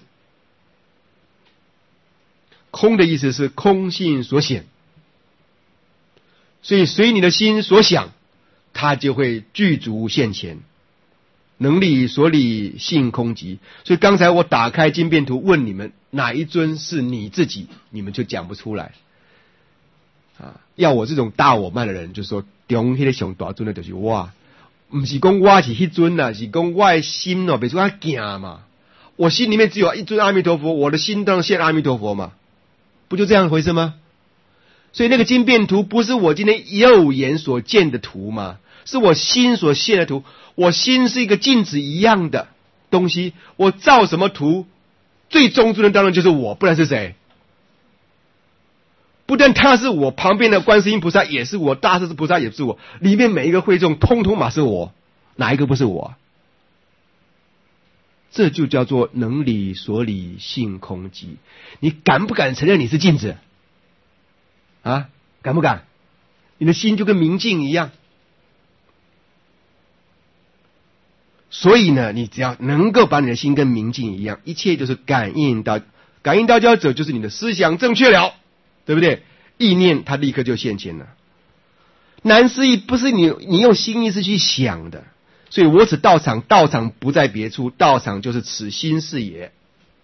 空的意思是空性所显，所以随你的心所想，它就会具足现前。能理所理性空寂，所以刚才我打开经变图问你们哪一尊是你自己，你们就讲不出来啊！要我这种大我慢的人就说中那个上大尊的就是我，不是讲我是那尊啊，是讲我的心哦，别说他行嘛，我心里面只有一尊阿弥陀佛，我的心当然现阿弥陀佛嘛，不就这样回事吗？所以那个经变图不是我今天肉眼所见的图嘛，是我心所现的图。我心是一个镜子一样的东西，我照什么图，最终尊的当然就是我，不然是谁？不但他是我，旁边的观世音菩萨也是我，大势至菩萨也是我，里面每一个会众通通嘛是我，哪一个不是我？这就叫做能理所理性空寂。你敢不敢承认你是镜子啊？敢不敢？你的心就跟明镜一样。所以呢，你只要能够把你的心跟明镜一样，一切就是感应道交者，就是你的思想正确了，对不对？意念它立刻就现前了。难思议不是你用心意识去想的，所以我指道场，道场不在别处，道场就是此心是也。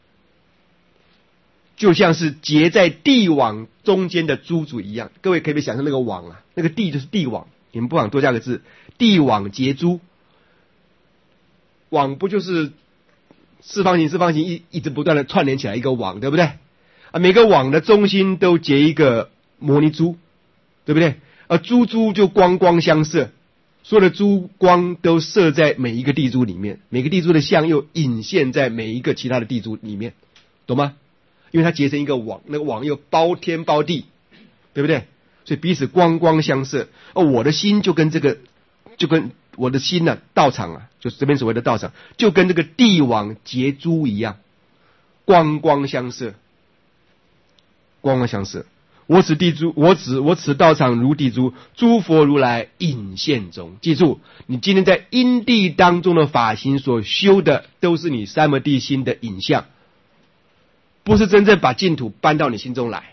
就像是结在地网中间的珠子一样，各位可以想象那个网啊，那个地就是地网，你们不妨多加个字，地网结珠。 网不就是四方形一直不断的串联起来一个网，对不对？每个网的中心都结一个摩尼珠，对不对？珠珠就光光相射，所有的珠光都射在每一个地珠里面，每个地珠的像又隐现在每一个其他的地珠里面，懂吗？因为它结成一个网，那个网又包天包地，对不对？所以彼此光光相射。我的心就跟我的心呢，道场啊，就是这边所谓的道场，就跟这个地网结珠一样，光光相射，光光相射。我此道场如地珠，诸佛如来隐现中。记住，你今天在因地当中的法行所修的，都是你三摩地心的影像，不是真正把净土搬到你心中来。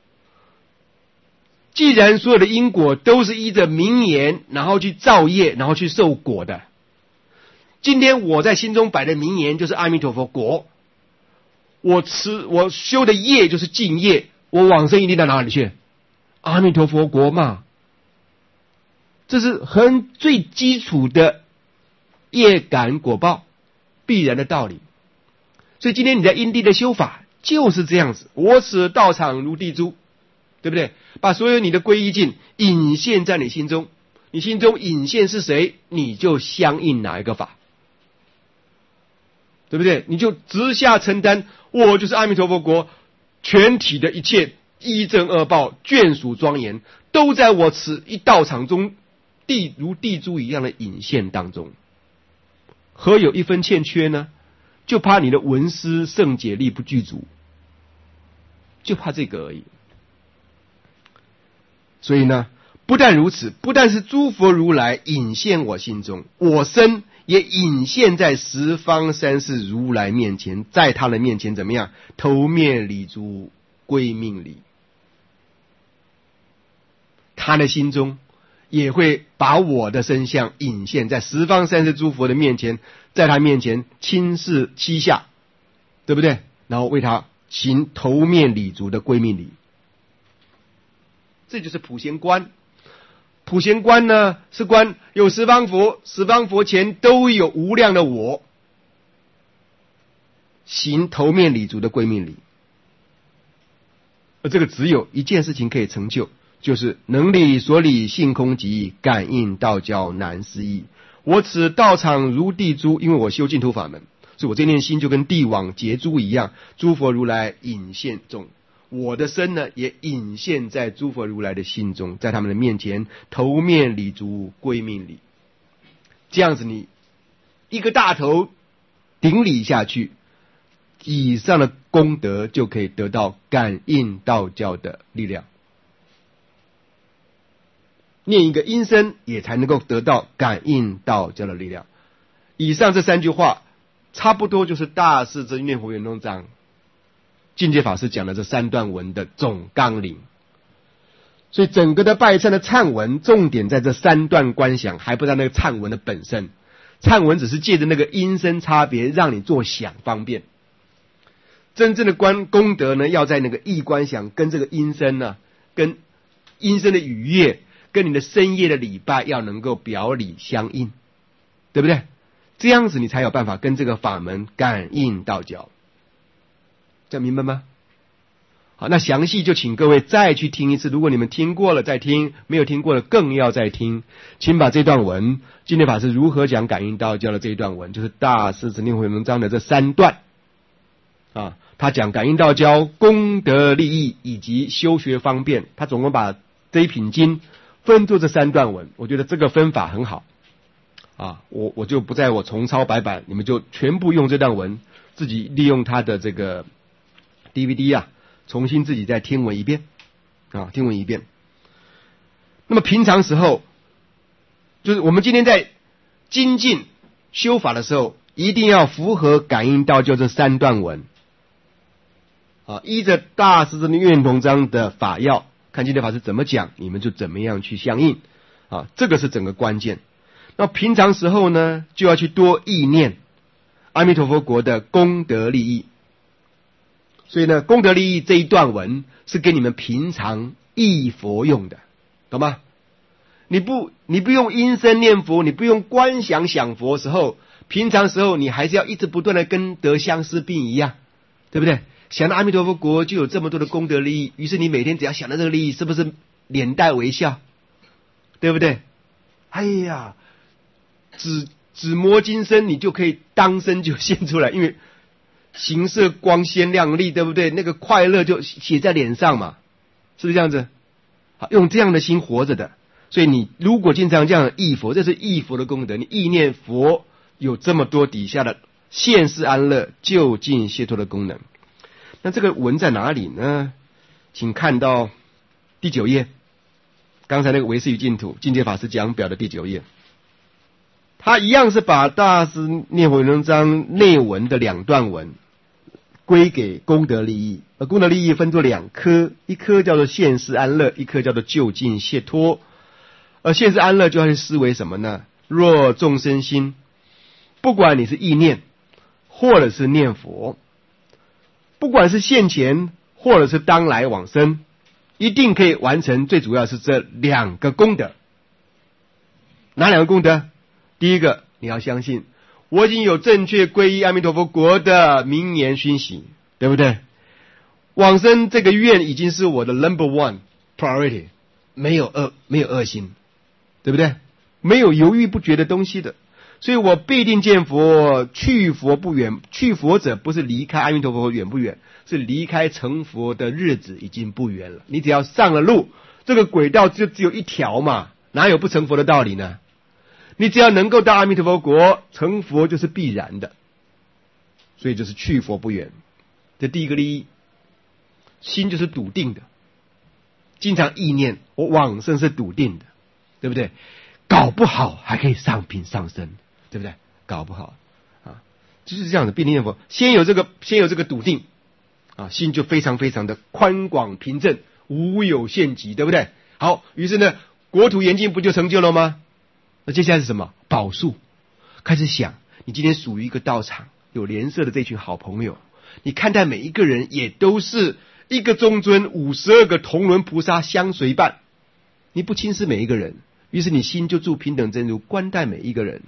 既然所有的因果都是依着名言，然后去造业，然后去受果的，今天我在心中摆的名言就是阿弥陀佛果，我修的业就是净业，我往生一定到哪里去？阿弥陀佛国嘛，这是最基础的业感果报必然的道理。所以今天你在因地的修法就是这样子，我此道场如地珠，对不对？把所有你的皈依境隐现在你心中，你心中隐现是谁，你就相应哪一个法，对不对？你就直下承担，我就是阿弥陀佛国全体的一切一正二报眷属庄严，都在我此一道场中如地珠一样的隐现当中，何有一分欠缺呢？就怕你的文思圣解力不具足，就怕这个而已。所以呢，不但如此，不但是诸佛如来隐现我心中，我身也隐现在十方三世如来面前，在他的面前怎么样？头面礼足归命礼。他的心中也会把我的身相隐现在十方三世诸佛的面前，在他面前亲视膝下，对不对？然后为他行头面礼足的归命礼。这就是普贤观。普贤观呢，是观有十方佛，十方佛前都有无量的我，行头面礼足的归命礼。而这个只有一件事情可以成就，就是能理所理性空即，感应道交难思议。我此道场如地珠，因为我修净土法门，所以我这念心就跟地网结珠一样，诸佛如来隐现中。我的身呢，也隐现在诸佛如来的心中，在他们的面前头面礼足归命礼。这样子你一个大头顶礼下去，以上的功德就可以得到感应道交的力量。念一个音声也才能够得到感应道交的力量。以上这三句话差不多就是大势至念佛圆通章境界法师讲的这三段文的总纲领。所以整个的拜忏的忏文重点在这三段观想，还不在那个忏文的本身。忏文只是借着那个音声差别让你做想方便，真正的功德呢，要在那个意观想跟这个音声呢，跟音声的语乐跟你的深夜的礼拜要能够表里相应，对不对？这样子你才有办法跟这个法门感应道交。这样明白吗？好，那详细就请各位再去听一次，如果你们听过了再听，没有听过的更要再听。请把这段文净土法师如何讲感应道交的这一段文，就是大势至念佛圆通章的这三段啊，他讲感应道交功德利益以及修学方便，他总共把这一品经分作这三段文。我觉得这个分法很好啊，我就不在我重抄白板，你们就全部用这段文，自己利用他的这个 DVD 啊，重新自己再听闻一遍啊，听闻一遍。那么平常时候，就是我们今天在精进修法的时候，一定要符合感应道交这三段文啊，依着大势至念圆通章的法要，看净土法师怎么讲，你们就怎么样去相应啊，这个是整个关键。那平常时候呢，就要去多意念阿弥陀佛国的功德利益。所以呢，功德利益这一段文是给你们平常忆佛用的，懂吗？ 你不用因声念佛，你不用观想想佛的时候，平常时候你还是要一直不断的跟得相思病一样，对不对？想到阿弥陀佛国就有这么多的功德利益，于是你每天只要想到这个利益，是不是脸带微笑？对不对？哎呀，指摩金身，你就可以当身就现出来，因为形色光鲜亮丽，对不对？那个快乐就写在脸上嘛，是不是这样子？好，用这样的心活着的。所以你如果经常这样忆佛，这是忆佛的功德。你忆念佛有这么多底下的现世安乐、就近解脱的功能。那这个文在哪里呢？请看到第9页，刚才那个唯识与净土境界法师讲表的第9页，他一样是把大师念佛圆通章内文的2段文归给功德利益，而功德利益分作2科，一科叫做现世安乐，一科叫做就近解脱。而现世安乐就要去思维什么呢？若众生心，不管你是意念或者是念佛，不管是现前或者是当来往生，一定可以完成，最主要是这2个功德。哪2个功德？第一个，你要相信我已经有正确皈依阿弥陀佛国的名言熏习，对不对？往生这个愿已经是我的 number one priority， 没有恶心，对不对？没有犹豫不决的东西的，所以我必定见佛，去佛不远。去佛者不是离开阿弥陀佛远不远，是离开成佛的日子已经不远了。你只要上了路，这个轨道就只有一条嘛，哪有不成佛的道理呢？你只要能够到阿弥陀佛国，成佛就是必然的，所以就是去佛不远。这第一个利益，心就是笃定的，经常意念我往生是笃定的，对不对？搞不好还可以上品上身，对不对？搞不好啊，就是这样的。必定念佛，先有这个笃定啊，心就非常非常的宽广平正，无有限极，对不对？好，于是呢，国土严净不就成就了吗？那接下来是什么？宝树。开始想，你今天属于一个道场，有莲社的这群好朋友，你看待每一个人也都是一个中尊，52个同伦菩萨相随伴，你不轻视每一个人，于是你心就住平等真如，观待每一个人。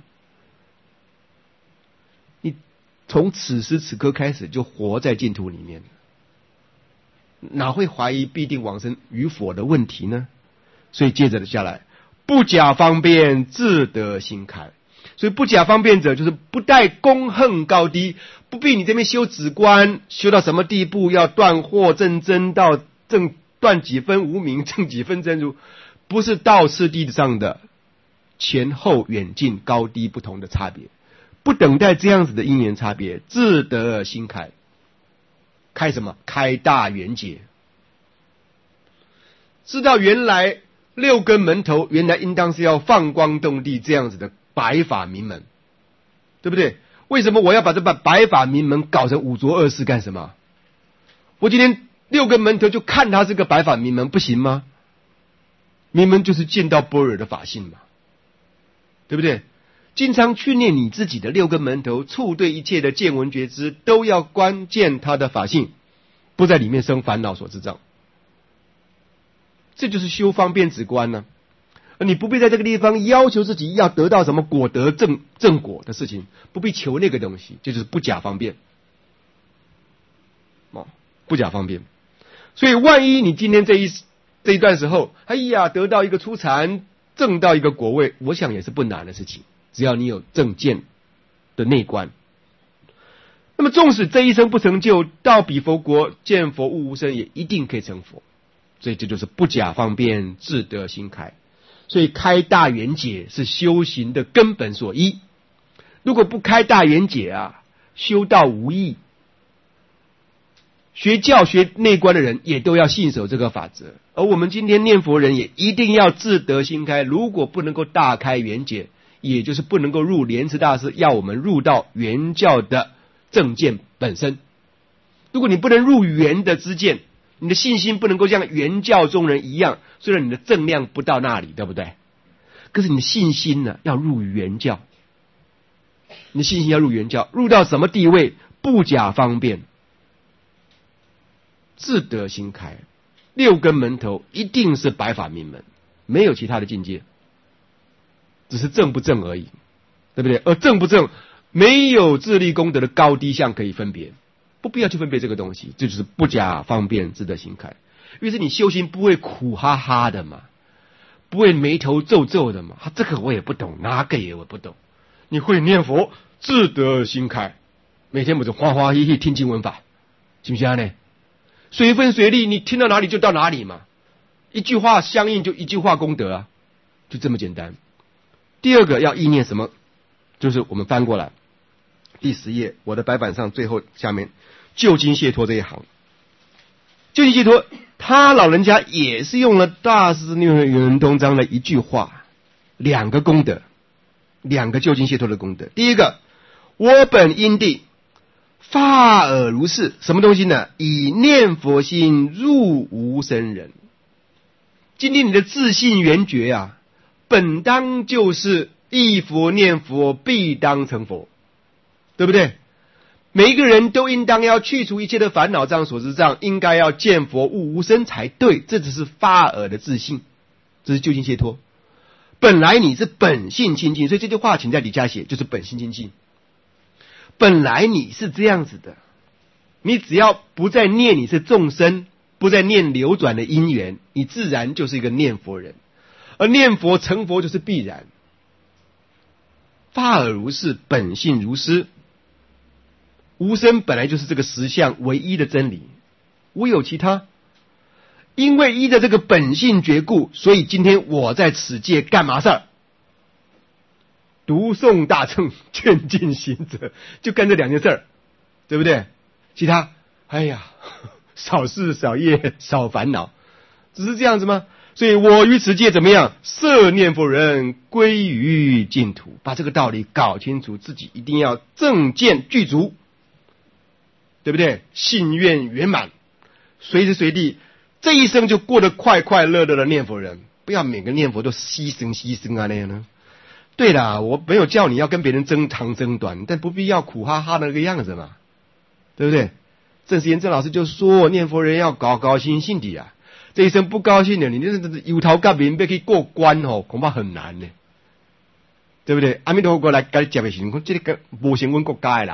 你从此时此刻开始就活在净土里面，哪会怀疑必定往生与否的问题呢？所以接着下来，不假方便，自得心开。所以不假方便者，就是不带功恨高低，不必你这边修止观，修到什么地步，要断惑正真到正断几分无明，正几分真如，不是道次第上的前后远近高低不同的差别，不等待这样子的因缘差别，自得心开。开什么？开大圆解。知道原来6根门头原来应当是要放光动地这样子的白法明门，对不对？为什么我要把这白法明门搞成五浊恶世干什么？我今天6根门头就看它是个白法明门不行吗？明门就是见到般若的法性嘛，对不对？经常训练你自己的6根门头，触对一切的见闻觉知，都要观见它的法性，不在里面生烦恼所知障。这就是修方便止观呢。你不必在这个地方要求自己要得到什么果德正果的事情，不必求那个东西，这就是不假方便。不假方便。所以万一你今天这一段时候，哎呀，得到一个初禅，证到一个果位，我想也是不难的事情，只要你有正见的内观。那么纵使这一生不成就，到彼佛国见佛悟无生，也一定可以成佛。所以这就是不假方便，自得心开。所以开大圆解是修行的根本所依。如果不开大圆解啊，修道无益。学教学内观的人也都要信守这个法则，而我们今天念佛人也一定要自得心开。如果不能够大开圆解，也就是不能够入莲池大师要我们入到圆教的正见本身。如果你不能入圆的知见，你的信心不能够像圆教中人一样，虽然你的正量不到那里，对不对？可是你的信心呢，要入圆教。你的信心要入圆教，入到什么地位？不假方便，自得心开。6根门头一定是白法明门，没有其他的境界。 只是正不正而已，对不对？而正不正没有自力功德的高低相可以分别，不必要去分别这个东西，这就是不假方便自得心开。于是你修行不会苦哈哈的嘛，不会眉头皱皱的嘛，这个我也不懂，那个也我不懂。你会念佛自得心开，每天不是欢欢喜喜听经闻法，行不行呢？随分随力，你听到哪里就到哪里嘛，一句话相应就一句话功德啊，就这么简单。第二个要意念什么？就是我们翻过来第10页，我的白板上最后下面究竟解脱这一行。究竟解脱，他老人家也是用了大师圆圆通章的一句话，两个功德，两个究竟解脱的功德。第一个，我本因地发尔如是，什么东西呢？以念佛心入无生人。今天你的自信圆觉啊，本当就是忆佛念佛必当成佛，对不对？每一个人都应当要去除一切的烦恼障所知障，应该要见佛悟无生才对，这只是发尔的自信，这是究竟解脱。本来你是本性清净，所以这句话请在底下写，就是本性清净。本来你是这样子的，你只要不再念你是众生，不再念流转的因缘，你自然就是一个念佛人，而念佛成佛就是必然。发尔如是，本性如是。无生本来就是这个实相唯一的真理，无有其他。因为依着这个本性觉故，所以今天我在此界干嘛事儿？读诵大乘，劝进行者，就干这两件事儿，对不对？其他，哎呀，少事少业少烦恼，只是这样子吗？所以我于此界怎么样？摄念佛人归于净土，把这个道理搞清楚，自己一定要正见具足，对不对？信愿圆满，随时随地这一生就过得快快乐乐的念佛人，不要每个念佛都牺牲啊那样呢。对啦，我没有叫你要跟别人争长争短，但不必要苦哈哈的那个样子嘛，对不对？郑时延郑老师就说，念佛人要高高兴兴的啊，这一生不高兴的，你就是油头革面被去过关哦，恐怕很难呢，对不对？阿弥陀佛来跟你讲的时候，这个无成阮国家的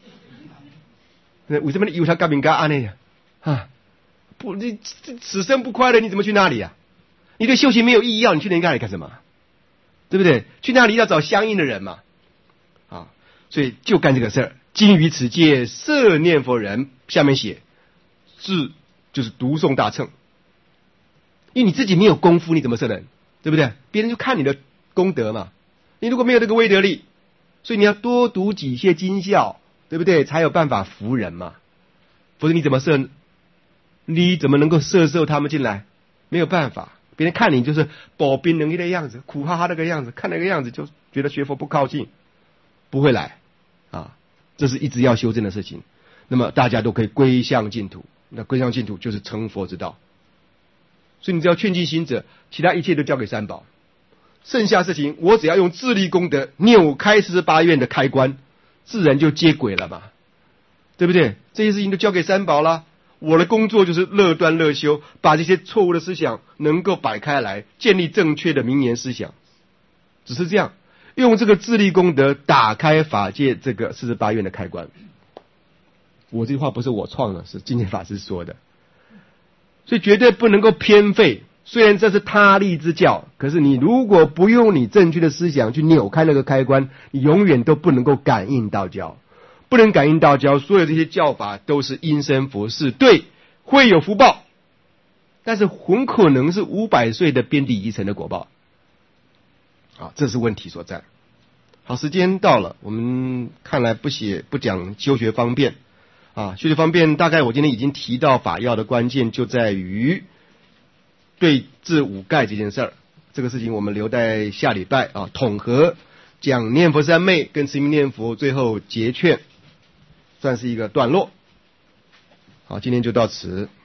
人，为什么你油头革面干安尼啊？不，你此生不快乐，你怎么去那里啊？你对修行没有意义，要你去那里干什么？对不对？去那里要找相应的人嘛，啊，所以就干这个事儿。今于此界摄念佛人，下面写字就是读诵大乘，因为你自己没有功夫，你怎么摄人？对不对？别人就看你的功德嘛。你如果没有这个威德力，所以你要多读几些经校，对不对？才有办法服人嘛。否则你怎么摄？你怎么能够摄他们进来？没有办法。别人看你就是保兵能力的样子，苦哈哈那个样子，看那个样子就觉得学佛不靠近，不会来啊。这是一直要修正的事情。那么大家都可以归向净土，那归向净土就是成佛之道。所以你只要劝进行者，其他一切都交给三宝，剩下事情我只要用自力功德扭开48愿的开关，自然就接轨了嘛，对不对？这些事情都交给三宝了。我的工作就是乐断乐修，把这些错误的思想能够摆开来，建立正确的名言思想，只是这样，用这个自力功德打开法界这个48愿的开关。我这句话不是我创的，是净天法师说的，所以绝对不能够偏废。虽然这是他力之教，可是你如果不用你正确的思想去扭开那个开关，你永远都不能够感应道交。不能感应道交，所有这些教法都是因身佛事，对，会有福报，但是很可能是500岁的边地遗尘的果报。好，这是问题所在。好，时间到了，我们看来不讲修学方便啊，修学方便大概我今天已经提到法要的关键就在于对治五盖这件事儿，这个事情我们留在下礼拜啊，统合讲念佛三昧跟持名念佛，最后结劝。算是一个段落。好，今天就到此。